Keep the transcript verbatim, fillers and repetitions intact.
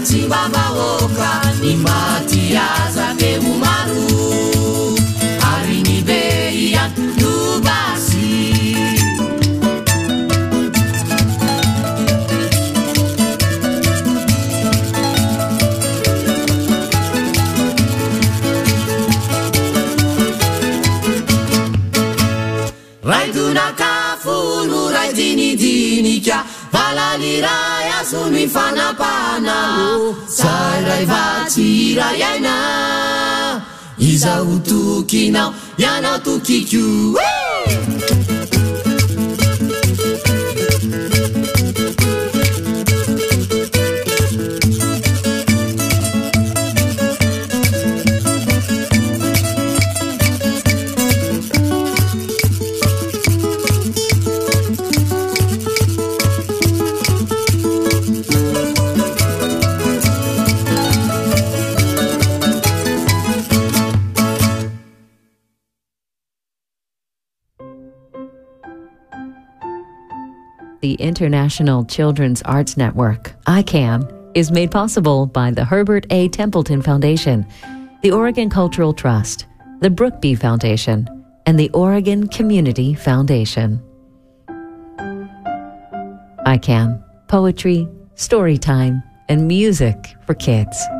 Babaoka ni matiaza ke umaru ari ni beia lubasi Raiduna kafunu raidini dinika Valaliraya sumi fanapana Sairai vatira yaina Iza utuki nao yana tukikyu The International Children's Arts Network, I CAN, is made possible by the Herbert A. Templeton Foundation, the Oregon Cultural Trust, the Brookby Foundation, and the Oregon Community Foundation. I CAN, poetry, story time, and music for kids.